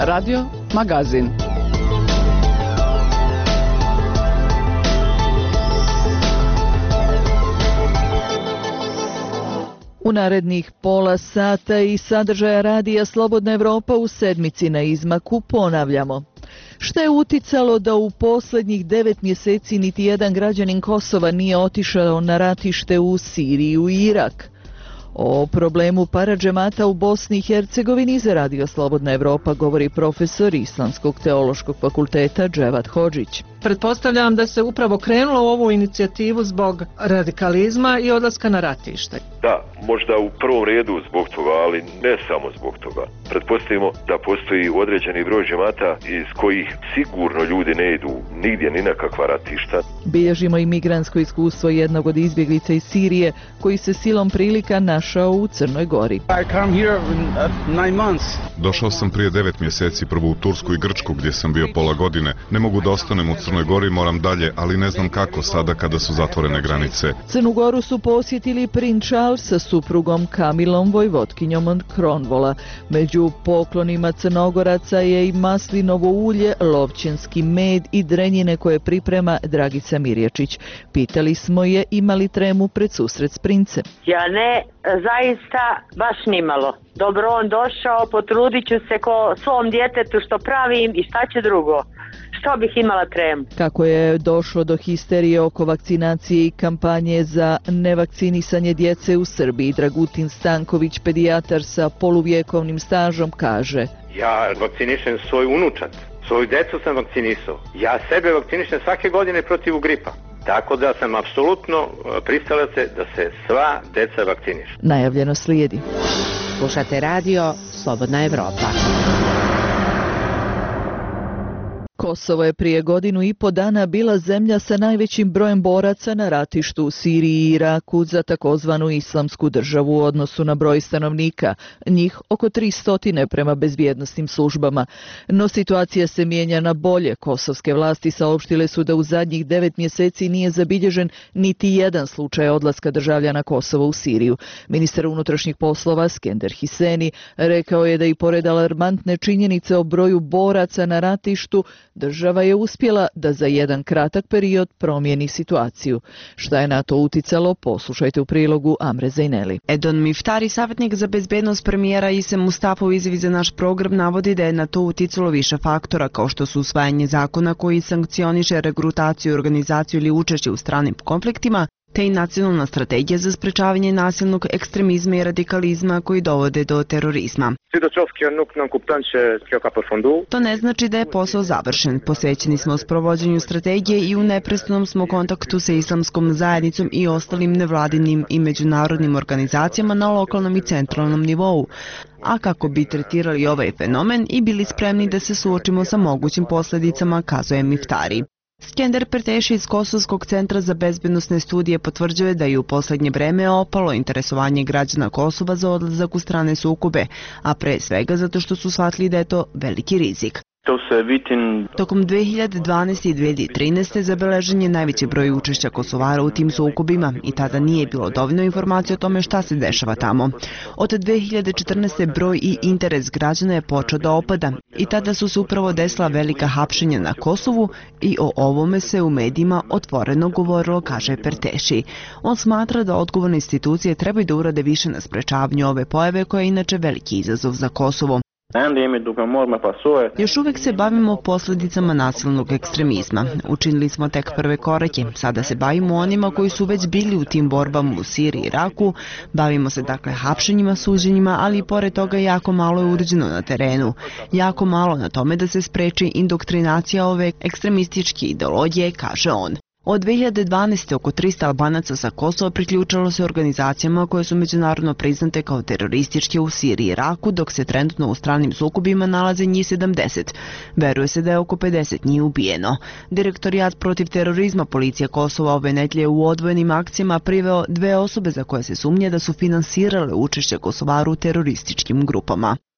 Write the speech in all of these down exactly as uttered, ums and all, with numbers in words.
Radio Magazin. U narednih pola sata i sadržaja radija Slobodna Evropa u sedmici na izmaku ponavljamo. Šta je uticalo da u posljednjih devet mjeseci niti jedan građanin Kosova nije otišao na ratište u Siriju i Irak? O problemu paradžemata u Bosni i Hercegovini za Radio Slobodna Evropa govori profesor Islamskog teološkog fakulteta Dževat Hodžić. Pretpostavljam da se upravo krenulo u ovu inicijativu zbog radikalizma i odlaska na ratište. Da, možda u prvom redu zbog toga, ali ne samo zbog toga. Pretpostavimo da postoji određeni broj džemata iz kojih sigurno ljudi ne idu nigdje ni na kakva ratišta. Bilježimo i migrantsko iskustvo jednog od izbjeglica iz Sirije koji se silom prilika našao u Crnoj Gori. Došao sam prije devet mjeseci prvo u Tursku i Grčku gdje sam bio pola godine. Ne mogu da ostanem u Crnoj Gori, moram dalje, ali ne znam kako sada kada su zatvorene granice. Crnu Goru su posjetili princ Charles sa suprugom Kamilom, vojvotkinjom od Kronvola. Među poklonima Crnogoraca je i maslinovo ulje, lovćenski med i drenjine koje priprema Dragica Mirječić. Pitali smo je ima li tremu pred susret s princem. Ja ne, zaista baš nimalo. Dobro on došao, potrudit ću se ko svom djetetu što pravim i šta će drugo. Što bih imala tremu? Kako je došlo do histerije oko vakcinacije i kampanje za nevakcinisanje djece u Srbiji, Dragutin Stanković, pedijatar sa poluvjekovnim stažom, kaže: Ja vakcinišem svoju unučad, svoju djecu sam vakcinisao. Ja sebe vakcinišem svake godine protiv gripa. Tako da sam apsolutno pristalac da se sva djeca vakcinišu. Najavljeno slijedi. Slušate radio Slobodna Evropa. Kosovo je prije godinu i po dana bila zemlja sa najvećim brojem boraca na ratištu u Siriji i Iraku za takozvanu islamsku državu u odnosu na broj stanovnika, njih oko tristo prema bezbjednosnim službama. No situacija se mijenja na bolje. Kosovske vlasti saopštile su da u zadnjih devet mjeseci nije zabilježen niti jedan slučaj odlaska državljana Kosova u Siriju. Ministar unutrašnjih poslova Skender Hiseni rekao je da i pored alarmantne činjenice o broju boraca na ratištu, država je uspjela da za jedan kratak period promijeni situaciju. Šta je na to uticalo, poslušajte u prilogu Amre Zajneli. Edon Miftari, savjetnik za bezbednost premijera Ise Mustafa u izjavi za naš program, navodi da je na to uticalo više faktora, kao što su usvajanje zakona koji sankcioniše regrutaciju, organizaciju ili učešće u stranim konfliktima, te i nacionalna strategija za sprečavanje nasilnog ekstremizma i radikalizma koji dovode do terorizma. To ne znači da je posao završen. Posvećeni smo sprovođenju strategije i u neprestanom smo kontaktu sa islamskom zajednicom i ostalim nevladinim i međunarodnim organizacijama na lokalnom i centralnom nivou. A kako bi tretirali ovaj fenomen i bili spremni da se suočimo sa mogućim posljedicama, kazuje Miftari. Skender Perteši iz Kosovskog centra za bezbednosne studije potvrđuje da je u posljednje vreme opalo interesovanje građana Kosova za odlazak u strane sukobe, a pre svega zato što su shvatili da je to veliki rizik. Tokom dve hiljade dvanaeste. i dve hiljade trinaeste. zabeležen je najveći broj učešća Kosovara u tim sukobima i tada nije bilo dovoljno informacije o tome šta se dešava tamo. Od dve hiljade četrnaeste. broj i interes građana je počeo da opada i tada su se upravo desila velika hapšenja na Kosovu i o ovome se u medijima otvoreno govorilo, kaže Perteši. On smatra da odgovorne institucije trebaju da urade više na sprečavanju ove pojave koja je inače veliki izazov za Kosovo. Još uvijek se bavimo posljedicama nasilnog ekstremizma. Učinili smo tek prve korake. Sada se bavimo onima koji su već bili u tim borbama u Siriji i Iraku. Bavimo se dakle hapšenjima, suđenjima, ali i pored toga jako malo je urađeno na terenu. Jako malo na tome da se spreči indoktrinacija ove ekstremističke ideologije, kaže on. Od dve hiljade dvanaeste. oko trista Albanaca sa Kosova priključilo se organizacijama koje su međunarodno priznate kao terorističke u Siriji i Iraku, dok se trenutno u stranim sukobima nalaze njih sedamdeset. Veruje se da je oko pedeset njih ubijeno. Direktorijat protiv terorizma policije Kosova ove nedelje u odvojenim akcijama priveo dve osobe za koje se sumnje da su finansirale učešće Kosovaru u terorističkim grupama.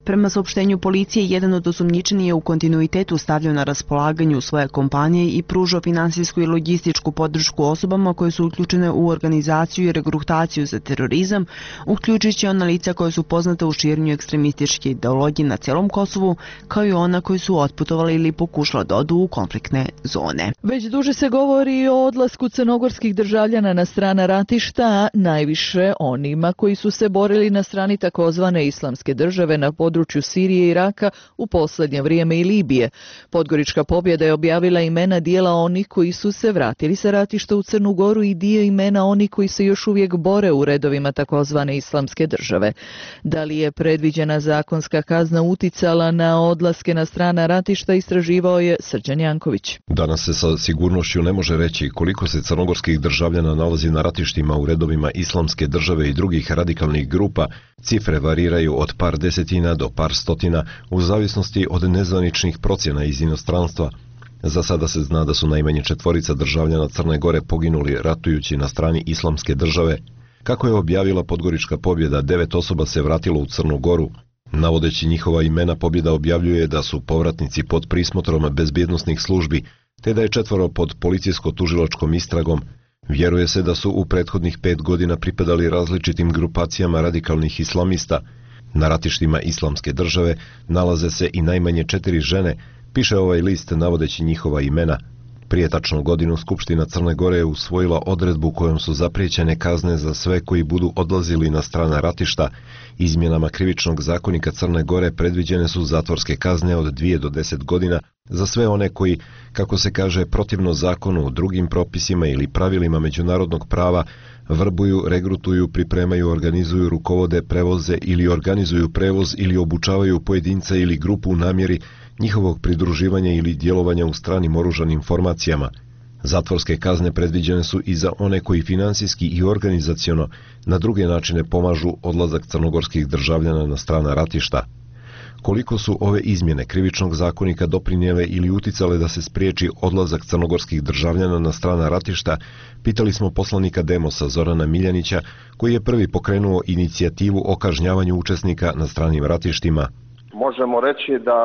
Prema saopštenju policije, jedan od osumnjičenih je u kontinuitetu stavljao na raspolaganju svoje kompanije i pružao finansijsku i logističku podršku osobama koje su uključene u organizaciju i regrutaciju za terorizam, uključujući ona lica koja su poznata u širenju ekstremističke ideologije na celom Kosovu, kao i ona koji su otputovali ili pokušala da odu u konfliktne zone. Već duže se govori o odlasku crnogorskih državljana na strana ratišta, a najviše onima koji su se borili na strani takozvane islamske države na području Sirije i Iraka, u posljednje vrijeme i Libije. Podgorička pobjeda je objavila imena dijela onih koji su se vratili sa ratišta u Crnu Goru i dio imena onih koji se još uvijek bore u redovima takozvane islamske države. Da li je predviđena zakonska kazna uticala na odlaske na strana ratišta, istraživao je Srđan Janković. Danas se sa sigurnošću ne može reći koliko se crnogorskih državljana nalazi na ratištima u redovima islamske države i drugih radikalnih grupa. Cifre variraju od par desetina do par stotina u zavisnosti od nezvaničnih procjena iz inostranstva. Za sada se zna da su najmanje četvorica državljana Crne Gore poginuli ratujući na strani islamske države. Kako je objavila Podgorička pobjeda, devet osoba se vratilo u Crnu Goru. Navodeći njihova imena, pobjeda objavljuje da su povratnici pod prismotrom bezbjednosnih službi, te da je četvoro pod policijsko-tužilačkom istragom. Vjeruje se da su u prethodnih pet godina pripadali različitim grupacijama radikalnih islamista. Na ratištima islamske države nalaze se i najmanje četiri žene, piše ovaj list navodeći njihova imena. Prije tačno godinu Skupština Crne Gore je usvojila odredbu kojom su zapriječene kazne za sve koji budu odlazili na strana ratišta. Izmjenama krivičnog zakonika Crne Gore predviđene su zatvorske kazne od dvije do deset godina za sve one koji, kako se kaže, protivno zakonu, drugim propisima ili pravilima međunarodnog prava vrbuju, regrutuju, pripremaju, organizuju, rukovode, prevoze ili organizuju prevoz ili obučavaju pojedinca ili grupu u namjeri njihovog pridruživanja ili djelovanja u stranim oružanim formacijama. Zatvorske kazne predviđene su i za one koji finansijski i organizaciono na druge načine pomažu odlazak crnogorskih državljana na strana ratišta. Koliko su ove izmjene krivičnog zakonika doprinijele ili uticale da se spriječi odlazak crnogorskih državljana na strana ratišta, pitali smo poslanika Demosa Zorana Miljanića, koji je prvi pokrenuo inicijativu o kažnjavanju učesnika na stranim ratištima. Možemo reći da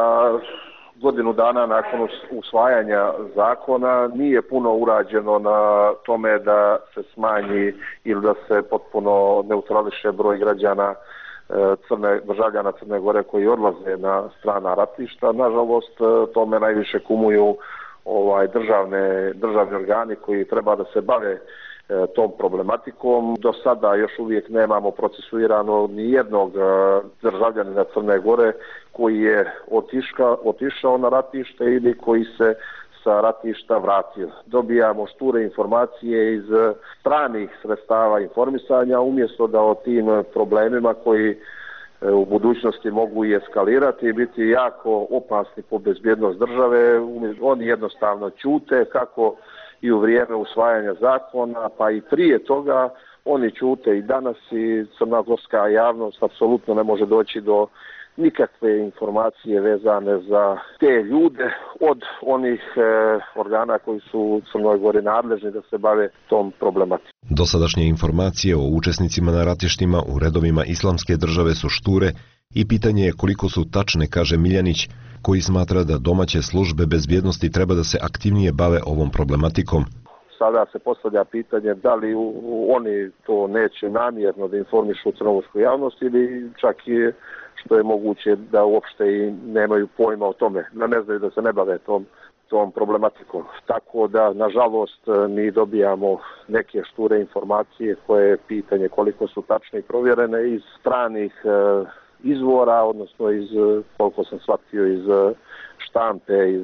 godinu dana nakon usvajanja zakona nije puno urađeno na tome da se smanji ili da se potpuno neutrališe broj građana Crne, državljana Crne Gore koji odlaze na strana ratišta. Nažalost, tome najviše kumuju ovaj, državne, državni organi koji treba da se bave e, tom problematikom. Do sada još uvijek nemamo procesuirano ni jednog e, državljanina Crne Gore koji je otiška, otišao na ratište ili koji se sa ratišta vratio. Dobijamo šture informacije iz stranih sredstava informisanja umjesto da o tim problemima koji u budućnosti mogu i eskalirati i biti jako opasni po bezbjednost države. Oni jednostavno ćute kako i u vrijeme usvajanja zakona, pa i prije toga oni ćute i danas i crnogorska javnost apsolutno ne može doći do nikakve informacije vezane za te ljude od onih e, organa koji su u Crnoj Gori nadležni da se bave tom problematikom. Dosadašnje informacije o učesnicima na ratištima u redovima islamske države su šture i pitanje je koliko su tačne, kaže Miljanić, koji smatra da domaće službe bezbjednosti treba da se aktivnije bave ovom problematikom. Sada se postavlja pitanje da li u, u, oni to neće namjerno da informišu crnogorsku javnost ili čak i što je moguće da uopšte i nemaju pojma o tome, da ne znaju da se ne bave tom, tom problematikom. Tako da, nažalost, mi dobijamo neke šture informacije koje je pitanje koliko su tačne i provjerene iz stranih e, izvora, odnosno iz, koliko sam shvatio, iz štampe, iz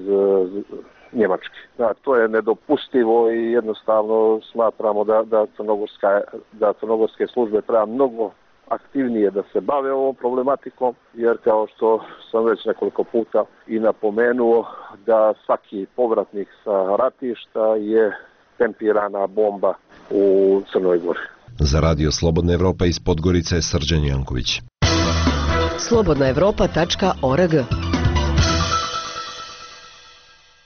Njemačke. Da, to je nedopustivo i jednostavno smatramo da, da, crnogorska, da crnogorske službe treba mnogo aktivnije da se bave ovom problematikom, jer kao što sam već nekoliko puta i napomenuo, da svaki povratnik sa ratišta je tempirana bomba u Crnoj Gori. Za radio Slobodna Evropa iz Podgorice, Srđan Janković. slobodna evropa tačka org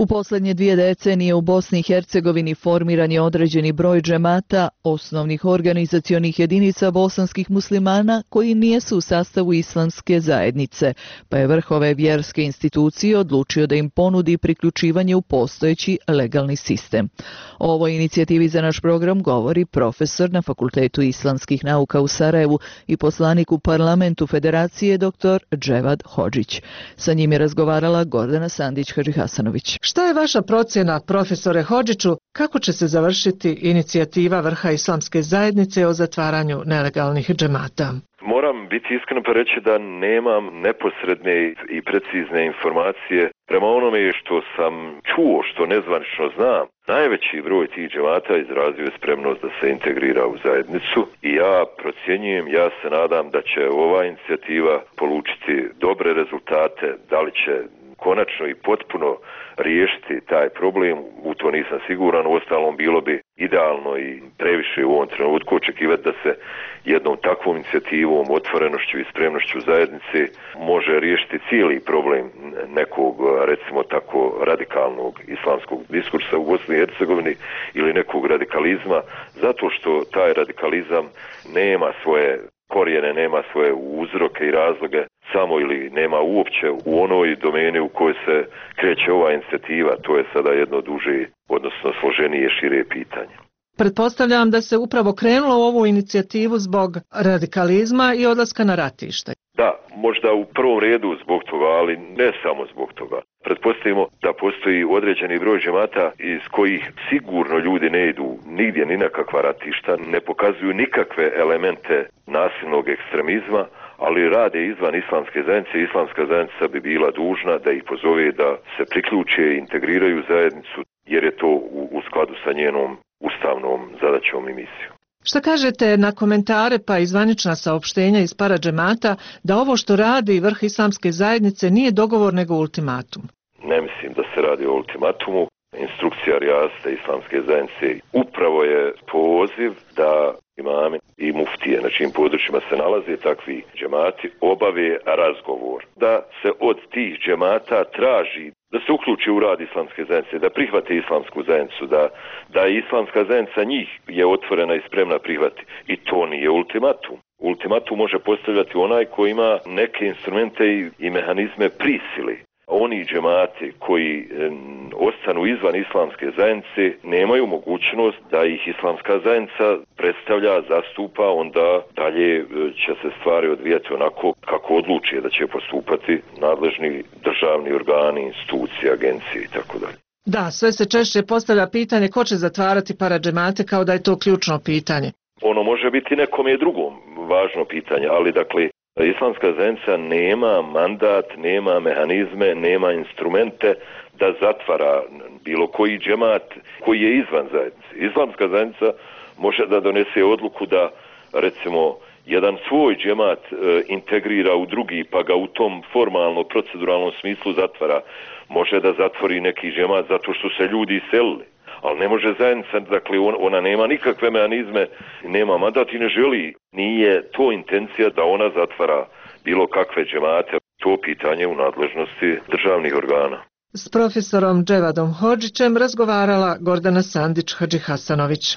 U posljednje dvije decenije u Bosni i Hercegovini formiran je određeni broj džemata, osnovnih organizacionih jedinica bosanskih muslimana koji nijesu u sastavu islamske zajednice, pa je vrh ove vjerske institucije odlučio da im ponudi priključivanje u postojeći legalni sistem. O ovoj inicijativi za naš program govori profesor na Fakultetu islamskih nauka u Sarajevu i poslanik u parlamentu Federacije dr. Dževad Hodžić. Sa njim je razgovarala Gordana Sandić-Hadžihasanović. Šta je vaša procjena, profesore Hodžiću, kako će se završiti inicijativa vrha islamske zajednice o zatvaranju nelegalnih džemata? Moram biti iskren pa reći da nemam neposredne i precizne informacije prema onome što sam čuo, što nezvanično znam. Najveći broj tih džemata izrazio je spremnost da se integrira u zajednicu i ja procjenjujem, ja se nadam da će ova inicijativa polučiti dobre rezultate, da li će konačno i potpuno riješiti taj problem, u to nisam siguran, uostalom bilo bi idealno i previše u ovom trenutku očekivati da se jednom takvom inicijativom, otvorenošću i spremnošću zajednice može riješiti cijeli problem nekog, recimo tako, radikalnog islamskog diskursa u Bosni i Hercegovini ili nekog radikalizma, zato što taj radikalizam nema svoje korijene, nema svoje uzroke i razloge samo ili nema uopće u onoj domeni u kojoj se kreće ova inicijativa. To je sada jedno duže, odnosno složenije, šire pitanje. Pretpostavljam da se upravo krenulo u ovu inicijativu zbog radikalizma i odlaska na ratište. Da, možda u prvom redu zbog toga, ali ne samo zbog toga. Pretpostavimo da postoji određeni broj džemata iz kojih sigurno ljudi ne idu nigdje ni na kakva ratišta, ne pokazuju nikakve elemente nasilnog ekstremizma, ali rade izvan islamske zajednice. Islamska zajednica bi bila dužna da ih pozove da se priključe i integriraju u zajednicu, jer je to u, u skladu sa njenom ustavnom zadaćom i misijom. Šta kažete na komentare pa i zvanična saopštenja iz paradžemata da ovo što radi vrh islamske zajednice nije dogovor nego ultimatum? Ne mislim da se radi o ultimatumu. Instrukcija rijasta islamske zajednice upravo je poziv da imami i muftije na čijim područjima se nalaze takvi džemati obave razgovor. Da se od tih džemata traži da se uključi u rad islamske zajednice, da prihvate islamsku zajednicu, da, da islamska zajednica njih je otvorena i spremna prihvati. I to nije ultimatum. Ultimatum može postavljati onaj koji ima neke instrumente i, i mehanizme prisili. Oni džemati koji e, ostanu izvan islamske zajednice nemaju mogućnost da ih islamska zajednica predstavlja, zastupa, onda dalje e, će se stvari odvijati onako kako odluči da će postupati nadležni državni organi, institucije, agencije i tako dalje. Da, sve se češće postavlja pitanje ko će zatvarati paradžemate kao da je to ključno pitanje. Ono može biti nekom je drugom važno pitanje, ali dakle islamska zajednica nema mandat, nema mehanizme, nema instrumente da zatvara bilo koji džemat koji je izvan zajednice. Islamska zajednica može da donese odluku da recimo jedan svoj džemat e, integrira u drugi pa ga u tom formalno proceduralnom smislu zatvara. Može da zatvori neki džemat zato što se ljudi iselili. Ali ne može zajednica, dakle ona nema nikakve mehanizme, nema mandat i ne želi. Nije to intencija da ona zatvara bilo kakve džemate. To pitanje u nadležnosti državnih organa. S profesorom Dževadom Hodžićem razgovarala Gordana Sandić-Hadžihasanović.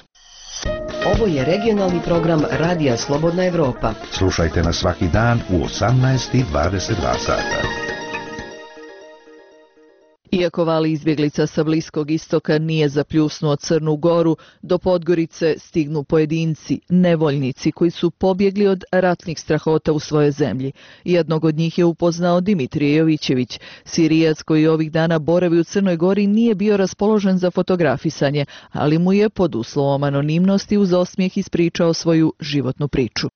Ovo je regionalni program Radija Slobodna Evropa. Slušajte nas svaki dan u osamnaest i dvadeset dva sata. Iako val izbjeglica sa Bliskog istoka nije zapljusnuo Crnu Goru, do Podgorice stignu pojedinci, nevoljnici koji su pobjegli od ratnih strahota u svojoj zemlji. Jednog od njih je upoznao Dimitrije Jovićević. Sirijac koji ovih dana boravi u Crnoj Gori nije bio raspoložen za fotografisanje, ali mu je pod uslovom anonimnosti uz osmijeh ispričao svoju životnu priču.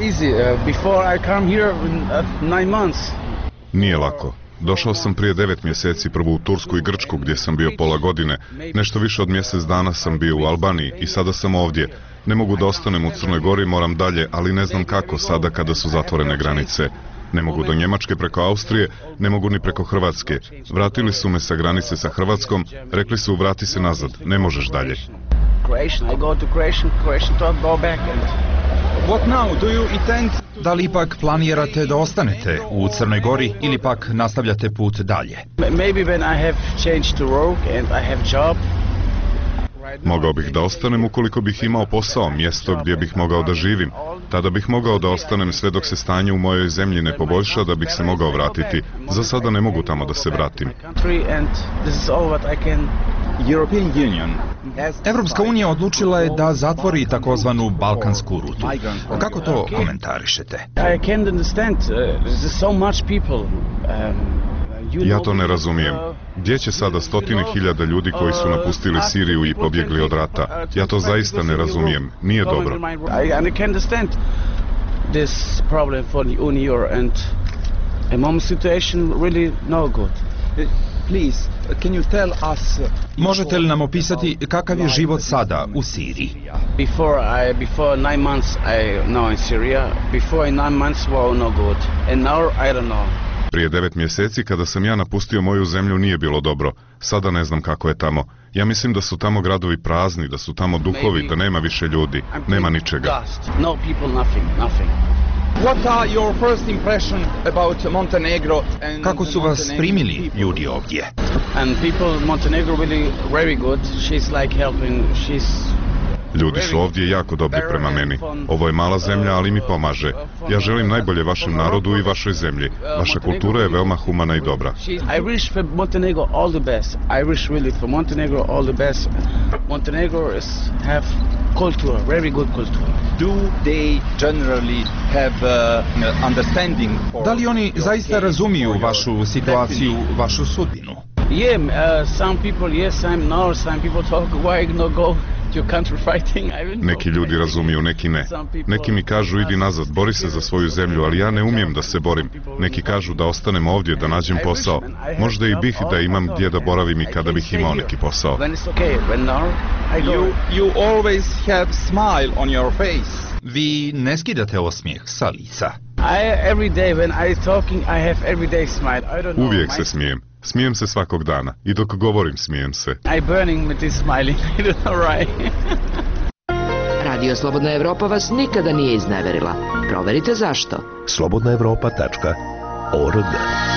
Nije lako. Došao sam prije devet mjeseci prvo u Tursku i Grčku gdje sam bio pola godine. Nešto više od mjesec dana sam bio u Albaniji i sada sam ovdje. Ne mogu da ostanem u Crnoj Gori, moram dalje, ali ne znam kako sada kada su zatvorene granice. Ne mogu do Njemačke preko Austrije, ne mogu ni preko Hrvatske. Vratili su me sa granice sa Hrvatskom, rekli su vrati se nazad, ne možeš dalje. What now? Do you intend... Da li ipak planirate da ostanete u Crnoj Gori ili pak nastavljate put dalje? Maybe when I have changed to work and I have job. Mogao bih da ostanem ukoliko bih imao posao, mjesto gdje bih mogao da živim. Tada bih mogao da ostanem sve dok se stanje u mojoj zemlji ne poboljša da bih se mogao vratiti. Za sada ne mogu tamo da se vratim. Evropska unija odlučila je da zatvori takozvanu balkansku rutu. Kako to komentarišete? Ja to ne razumijem. Gdje će sada stotine hiljada ljudi koji su napustili Siriju i pobjegli od rata? Ja to zaista ne razumijem. Nije dobro. Možete li nam opisati kakav je život sada u Siriji? Before I before nine months I know in Syria. Before nine months was no good. And now I don't know. Prije devet mjeseci kada sam ja napustio moju zemlju nije bilo dobro. Sada ne znam kako je tamo. Ja mislim da su tamo gradovi prazni, da su tamo duhovi, da nema više ljudi, nema ničega. No people, nothing, nothing. What are your first impression about Montenegro and Kako su vas primili ljudi ovdje? And people Montenegro really very good. She's like helping. She's Ljudi su ovdje jako dobri prema meni. Ovo je mala zemlja, ali mi pomaže. Ja želim najbolje vašem narodu i vašoj zemlji. Vaša kultura je veoma humana i dobra. I wish for Montenegro all the best. I wish really for Montenegro all the best. Montenegro is have culture, very good culture. Do they generally have uh, understanding for... Da li oni zaista razumiju vašu situaciju, vašu sudbinu? Yeah, uh, some people yes, some no, some people talk why not go to your country fighting. I don't know. Neki ljudi razumiju, neki ne. Neki mi kažu idi nazad, bori se za svoju zemlju, ali ja ne umijem da se borim. Neki kažu da ostanem ovdje, da nađem posao. Možda i bih da imam gdje da boravim i kada bih imao neki posao. You, you always have smile on your face. Vi ne skidate osmijeh sa lica. I every day when I talking I have every day smile. I don't know. Uvijek se smijem. Smijem se svakog dana. I dok govorim smijem se. I burning with this smiling. I don't know right. Radio Slobodna Evropa vas nikada nije izneverila. Proverite zašto. slobodna evropa tačka org.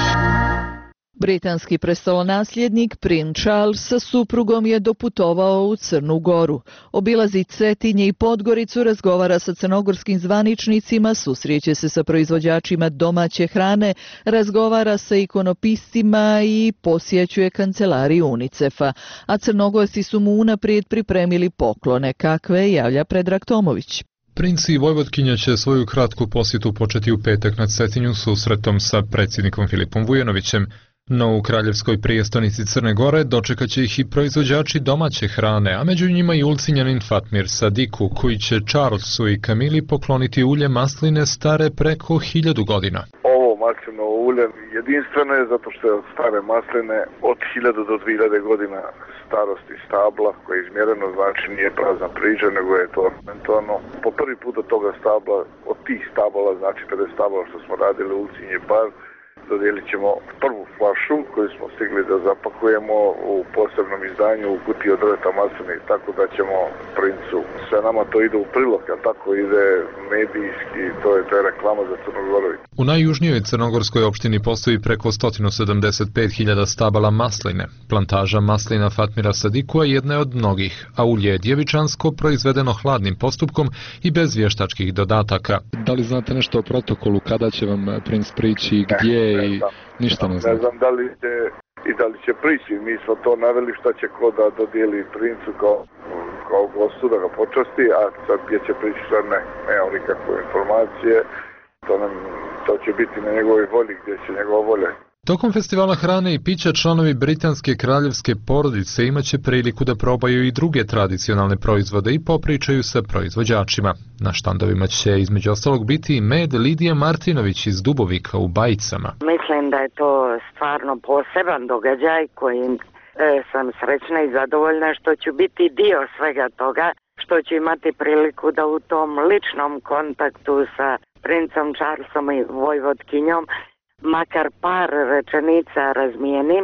Britanski prestolonasljednik princ Charles sa suprugom je doputovao u Crnu Goru. Obilazi Cetinje i Podgoricu, razgovara sa crnogorskim zvaničnicima, susreće se sa proizvođačima domaće hrane, razgovara sa ikonopistima i posjećuje kancelariju UNICEF-a. A Crnogorci su mu unaprijed pripremili poklone, kakve javlja Predrag Tomović. Princ i Vojvodkinja će svoju kratku posjetu početi u petak na Cetinju susretom sa predsjednikom Filipom Vujanovićem. No u kraljevskoj prijestolnici Crne Gore dočekat će ih i proizvođači domaće hrane, a među njima i Ulcinjanin Fatmir Sadiku, koji će Charlesu i Kamili pokloniti ulje masline stare preko hiljadu godina. Ovo maslinovo ulje jedinstveno je zato što je od stare masline od hiljadu do dvije hiljade godina starosti stabla, koje je izmjereno, znači nije prazna priča, nego je to ornamentalno. Po prvi put od toga stabla, od tih stabala, znači pedeset stabala što smo radili u Ulcinje bar, dodijelit ćemo prvu flašu koju smo stigli da zapakujemo u posebnom izdanju u kutiji od drveta masline, tako da ćemo princu. Sve nama to ide u prilog, a tako ide medijski, to je, to je reklama za Crnogoru. U najjužnijoj crnogorskoj opštini postoji preko sto sedamdeset pet hiljada stabala masline. Plantaža maslina Fatmira Sadikua jedna je od mnogih, a ulje je djevičansko, proizvedeno hladnim postupkom i bez vještačkih dodataka. Da li znate nešto o protokolu, kada će vam princ prići, gdje i ništa ne znam? Ne znam da li će i da li će prići. Mi smo to naveli šta će ko da dodijeli princu kao, kao gostu da ga počasti, a sad gdje će prići sad ne, nemam nikakve informacije. To, nam, to će biti na njegovoj volji, gdje će njegova volja. Tokom festivala hrane i pića članovi britanske kraljevske porodice imaće priliku da probaju i druge tradicionalne proizvode i popričaju sa proizvođačima. Na štandovima će između ostalog biti med Lidija Martinović iz Dubovika u Bajicama. Mislim da je to stvarno poseban događaj kojim e, sam srećna i zadovoljna što ću biti dio svega toga, što ću imati priliku da u tom ličnom kontaktu sa princom Charlesom i Vojvodkinjom makar par rečenica razmijenim.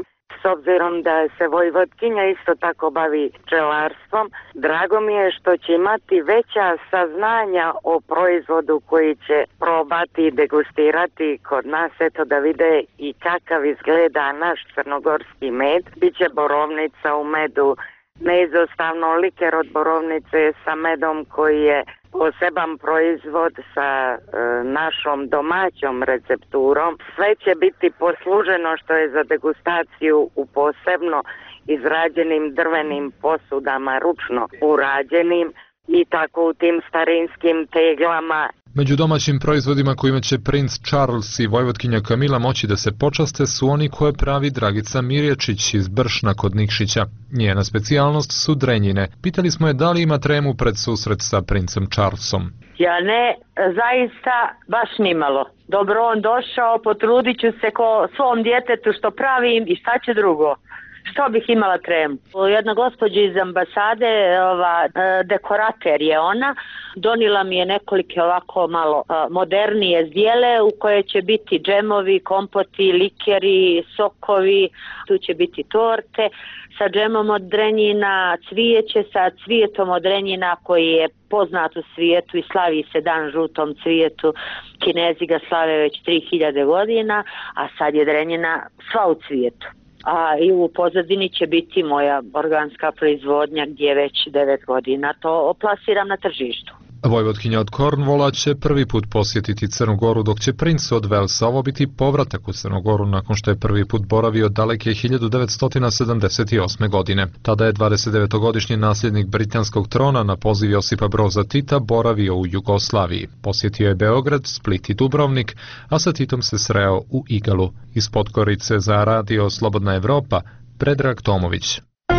s obzirom da se Vojvodkinja isto tako bavi pčelarstvom, drago mi je što će imati veća saznanja o proizvodu koji će probati i degustirati kod nas, eto da vide i kakav izgleda naš crnogorski med. Biće borovnica u medu, neizostavno liker od borovnice sa medom koji je poseban proizvod sa e, našom domaćom recepturom. Sve će biti posluženo što je za degustaciju u posebno izrađenim drvenim posudama, ručno urađenim i tako u tim starinskim teglama. Među domaćim proizvodima kojima će princ Charles i vojvotkinja Kamila moći da se počaste su oni koje pravi Dragica Mirječić iz Bršna kod Nikšića. Njena specijalnost su drenjine. Pitali smo je da li ima tremu pred susret sa princem Charlesom. Ja ne, zaista baš nimalo. Dobro on došao, potrudit ću se ko svom djetetu što pravim i šta će drugo. Što bih imala tremu? Jedna gospođa iz ambasade, ova, dekorater je ona, donila mi je nekolike ovako malo modernije zdjele u koje će biti džemovi, kompoti, likeri, sokovi, tu će biti torte sa džemom od drenjina, cvijeće sa cvijetom od drenjina koji je poznat u svijetu i slavi se dan žutom cvijetu. Kinezi ga slave već tri hiljade godina, a sad je drenjina sva u cvijetu. A i u pozadini će biti moja organska proizvodnja gdje već devet godina to plasiram na tržištu. Vojvotkinja od Cornwalla će prvi put posjetiti Crnu Goru, dok će princ od Velsa ovo biti povratak u Crnu Goru nakon što je prvi put boravio daleke hiljadu devetsto sedamdeset osme. godine. Tada je dvadesetdevetogodišnji nasljednik britanskog trona na poziv Josipa Broza Tita boravio u Jugoslaviji. Posjetio je Beograd, Split i Dubrovnik, a sa Titom se sreo u Igalu. Iz Podgorice za radio Slobodna Evropa, Predrag Tomović.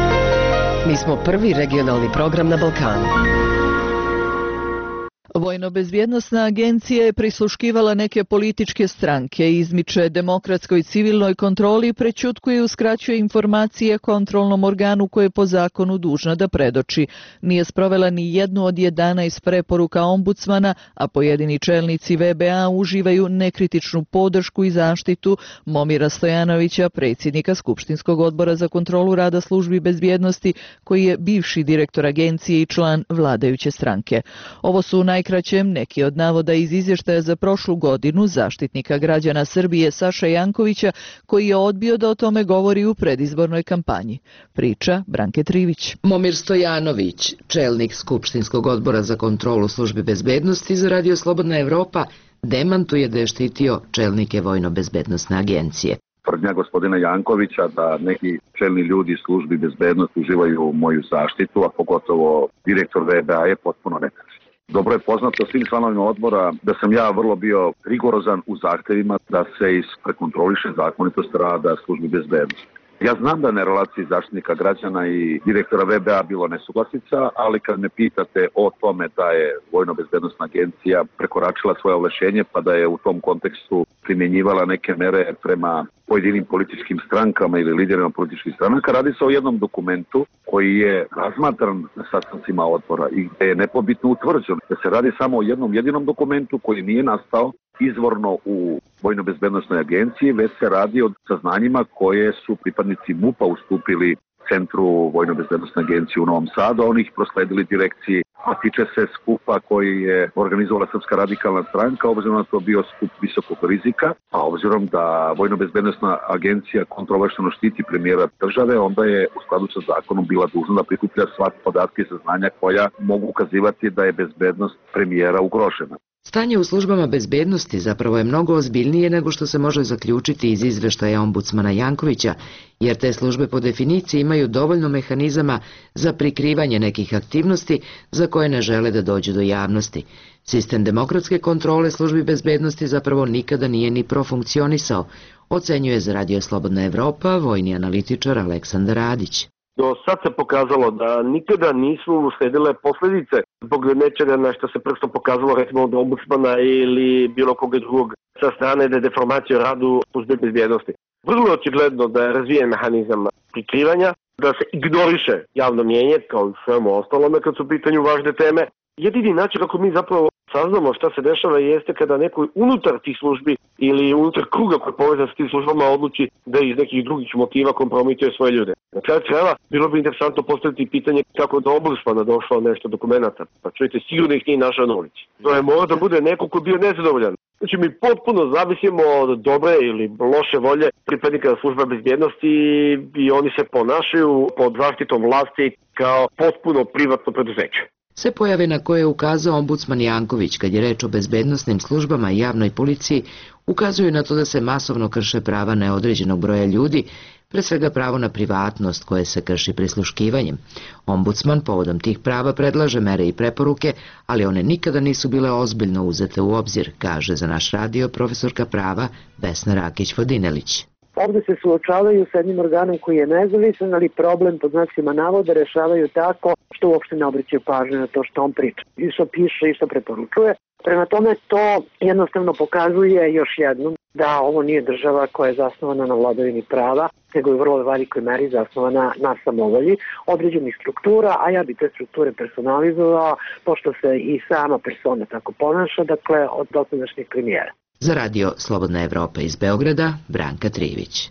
Mi smo prvi regionalni program na Balkanu. Vojno-bezbjednosna agencija je prisluškivala neke političke stranke, izmiče demokratskoj civilnoj kontroli, prećutkuje i uskraćuje informacije kontrolnom organu koje je po zakonu dužna da predoči. Nije sprovela ni jednu od jedanaest preporuka ombudsmana, a pojedini čelnici V B A uživaju nekritičnu podršku i zaštitu Momira Stojanovića, predsjednika Skupštinskog odbora za kontrolu rada službi bezbjednosti, koji je bivši direktor agencije i član vladajuće stranke. Ovo su naj Najkraćem neki od navoda iz izvještaja za prošlu godinu Zaštitnika građana Srbije Saša Jankovića, koji je odbio da o tome govori u predizbornoj kampanji. Priča Branke Trivić. Momir Stojanović, čelnik Skupštinskog odbora za kontrolu službi bezbednosti za radio Slobodna Evropa, demantuje da je štitio čelnike Vojno-bezbednosne agencije. Tvrdnja gospodina Jankovića da neki čelni ljudi službi bezbednosti uživaju moju zaštitu, a pogotovo direktor V B A je potpuno netačno. Dobro je poznato svim članovima odbora da sam ja vrlo bio rigorozan u zahtevima da se prekontroliše zakonitost rada službi bezbednosti. Ja znam da na relaciji Zaštitnika građana i direktora V B A bilo nesuglasica, ali kad me pitate o tome da je Vojno-bezbednosna agencija prekoračila svoje ovlašenje pa da je u tom kontekstu primjenjivala neke mere prema pojedinim političkim strankama ili liderima političkih stranaka, radi se o jednom dokumentu koji je razmatran na sastancima odbora i gde je nepobitno utvrđeno da se radi samo o jednom jedinom dokumentu koji nije nastao izvorno u Vojno-bezbednosnoj agenciji, već se radi o saznanjima koje su pripadnici M U P-a ustupili Centru Vojno-bezbednosne agencije u Novom Sadu, a oni ih prosledili direkciji, a tiče se skupa koji je organizovala Srpska radikalna stranka, obzirom da to bio skup visokog rizika, a obzirom da Vojno-bezbednosna agencija kontrolašteno štiti premijera države, onda je u skladu sa zakonom bila dužna da prikuplja sva podatke i saznanja koja mogu ukazivati da je bezbednost premijera ugrožena. Stanje u službama bezbednosti zapravo je mnogo ozbiljnije nego što se može zaključiti iz izveštaja ombudsmana Jankovića, jer te službe po definiciji imaju dovoljno mehanizama za prikrivanje nekih aktivnosti za koje ne žele da dođu do javnosti. Sistem demokratske kontrole službi bezbednosti zapravo nikada nije ni profunkcionisao, ocenjuje za radio Slobodna Evropa vojni analitičar Aleksandar Radić. Do sad se pokazalo da nikada nisu usledile posljedice zbog nečega na što se prsto pokazalo recimo od ombudsmana ili bilo koga drugog sa strane da je deformacija radu službe bezbjednosti. Vrlo je očigledno da je razvijen mehanizam prikrivanja, da se ignoriše javno mjenje kao i svemu ostalome kad su u pitanju važne teme. Jedini način kako mi zapravo saznamo šta se dešava jeste kada neko unutar tih službi ili unutar kruga koji je povezan s tim službama odluči da iz nekih drugih motiva kompromituje svoje ljude. Na kraju krajeva bilo bi interesantno postaviti pitanje kako do ombudsmana došlo nešto dokumenata. Pa čujete, sigurno ih nije našao na ulici. To je mora da bude neko ko je bio nezadovoljan. Znači mi potpuno zavisimo od dobre ili loše volje pripadnika službe bezbjednosti i oni se ponašaju pod zaštitom vlasti kao potpuno privatno preduzeće. Sve pojave na koje je ukazao ombudsman Janković kad je reč o bezbednosnim službama i javnoj policiji ukazuju na to da se masovno krše prava neodređenog broja ljudi, pre svega pravo na privatnost koje se krši prisluškivanjem. Ombudsman povodom tih prava predlaže mere i preporuke, ali one nikada nisu bile ozbiljno uzete u obzir, kaže za naš radio profesorka prava Vesna Rakić-Vodinelić. Ovde se suočavaju sa jednim organom koji je nezavisan, ali problem pod znacima navoda rešavaju tako što uopšte ne obraćaju pažnju na to što on priča. I što piše i što preporučuje. Prema tome to jednostavno pokazuje još jednom da ovo nije država koja je zasnovana na vladavini prava, nego je u vrlo velikoj meri zasnovana na samovolji određenih struktura, a ja bi te strukture personalizovala, pošto se i sama persona tako ponaša, dakle od dosadašnjeg premijera. Za radio Slobodna Evropa iz Beograda, Branka Trivić.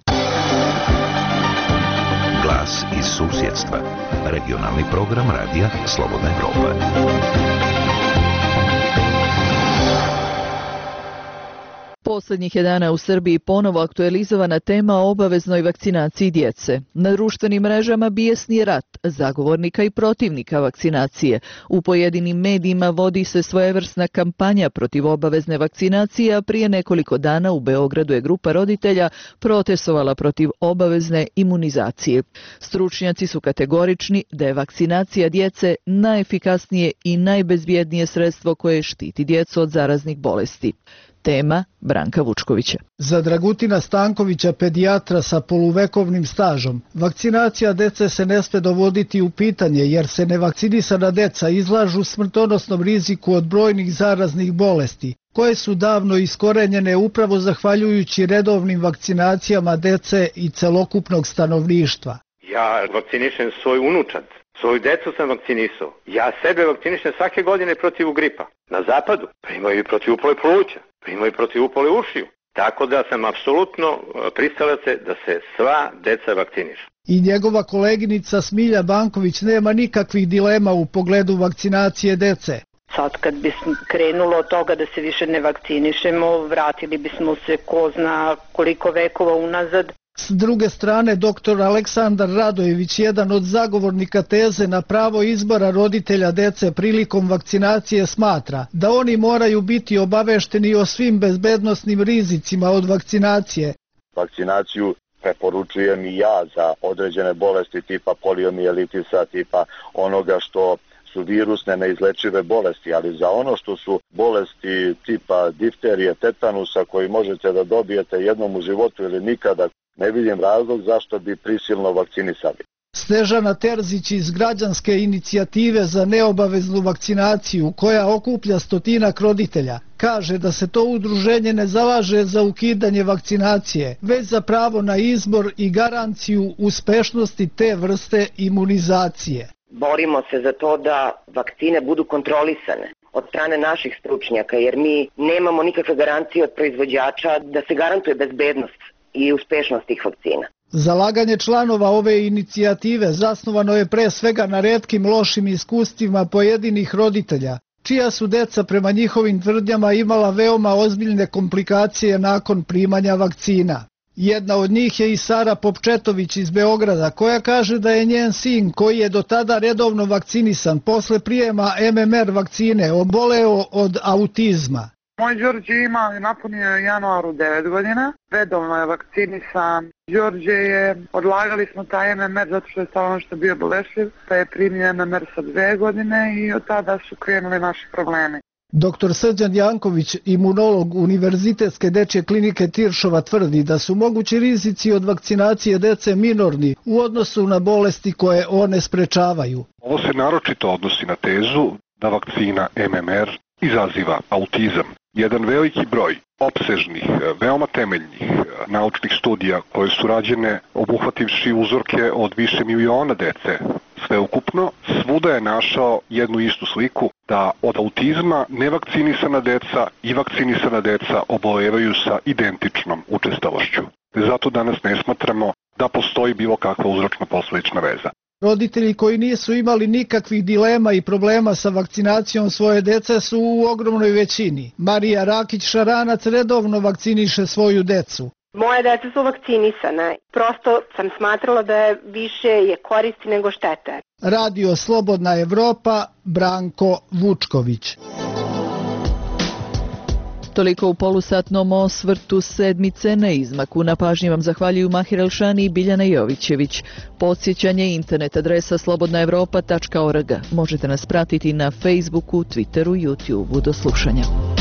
Glas iz susjedstva. Regionalni program radija Slobodna Evropa. Poslednjih je dana u Srbiji ponovo aktualizovana tema o obaveznoj vakcinaciji djece. Na društvenim mrežama bijesni rat zagovornika i protivnika vakcinacije. U pojedinim medijima vodi se svojevrsna kampanja protiv obavezne vakcinacije, a prije nekoliko dana u Beogradu je grupa roditelja protestovala protiv obavezne imunizacije. Stručnjaci su kategorični da je vakcinacija djece najefikasnije i najbezbjednije sredstvo koje štiti djecu od zaraznih bolesti. Tema Branka Vučkovića. Za Dragutina Stankovića, pedijatra sa poluvekovnim stažom, vakcinacija dece se ne sme dovoditi u pitanje jer se nevakcinisana deca izlažu smrtonosnom riziku od brojnih zaraznih bolesti, koje su davno iskorenjene upravo zahvaljujući redovnim vakcinacijama dece i celokupnog stanovništva. Ja vakcinišem svoj unučad. Svoju decu sam vakcinisao. Ja sebe vakcinišem svake godine protiv gripa. Na zapadu primaju i protiv upale pluća, primaju i protiv upale ušiju. Tako da sam apsolutno pristalac da se sva deca vakcinišu. I njegova koleginica Smilja Banković nema nikakvih dilema u pogledu vakcinacije dece. Sad kad bi krenulo od toga da se više ne vakcinišemo, vratili bismo se ko zna koliko vekova unazad. S druge strane, doktor Aleksandar Radojević, jedan od zagovornika teze na pravo izbora roditelja dece prilikom vakcinacije, smatra da oni moraju biti obavešteni o svim bezbednosnim rizicima od vakcinacije. Vakcinaciju preporučujem i ja za određene bolesti tipa poliomijelitisa, tipa onoga što su virusne neizlečive bolesti, ali za ono što su bolesti tipa difterije, tetanusa koji možete da dobijete jednom u životu ili nikada, ne vidim razlog zašto bi prisilno vakcinisali. Snežana Terzić iz građanske inicijative za neobaveznu vakcinaciju, koja okuplja stotinak roditelja, kaže da se to udruženje ne zalaže za ukidanje vakcinacije, već za pravo na izbor i garanciju uspešnosti te vrste imunizacije. Borimo se za to da vakcine budu kontrolisane od strane naših stručnjaka, jer mi nemamo nikakve garancije od proizvođača da se garantuje bezbednost i uspešnost tih vakcina. Zalaganje članova ove inicijative zasnovano je pre svega na retkim lošim iskustvima pojedinih roditelja, čija su deca prema njihovim tvrdnjama imala veoma ozbiljne komplikacije nakon primanja vakcina. Jedna od njih je i Sara Popčetović iz Beograda, koja kaže da je njen sin, koji je do tada redovno vakcinisan, posle prijema M M R vakcine oboleo od autizma. Moj Đorđe ima, napunio je januaru devet godina, redovno je vakcinisan. Đorđe je, odlagali smo taj M M R zato što je stalno što bio bolešljiv, pa je primio M M R sa dve godine i od tada su krenuli naši problemi. Doktor Srđan Janković, imunolog Univerzitetske dečje klinike Tiršova, tvrdi da su mogući rizici od vakcinacije dece minorni u odnosu na bolesti koje one sprečavaju. Ovo se naročito odnosi na tezu da vakcina M M R izaziva autizam. Jedan veliki broj opsežnih, veoma temeljnih naučnih studija koje su rađene obuhvativši uzorke od više miliona dece sveukupno, svuda je našao jednu istu sliku da od autizma nevakcinisana deca i vakcinisana deca obolevaju sa identičnom učestalošću. Zato danas ne smatramo da postoji bilo kakva uzročno-posledična veza. Roditelji koji nisu imali nikakvih dilema i problema sa vakcinacijom svoje dece su u ogromnoj većini. Marija Rakić-Šaranac redovno vakciniše svoju decu. Moje deca su vakcinisane. Prosto sam smatrala da je više je koristi nego štete. Radio Slobodna Evropa, Branko Vučković. Toliko u polusatnom osvrtu sedmice. Na izmaku na pažnji vam zahvaljuju Mahir Elšani i Biljana Jovićević. Podsjećanje internet adresa slobodna evropa tačka org. Možete nas pratiti na Facebooku, Twitteru, YouTubeu. Do slušanja.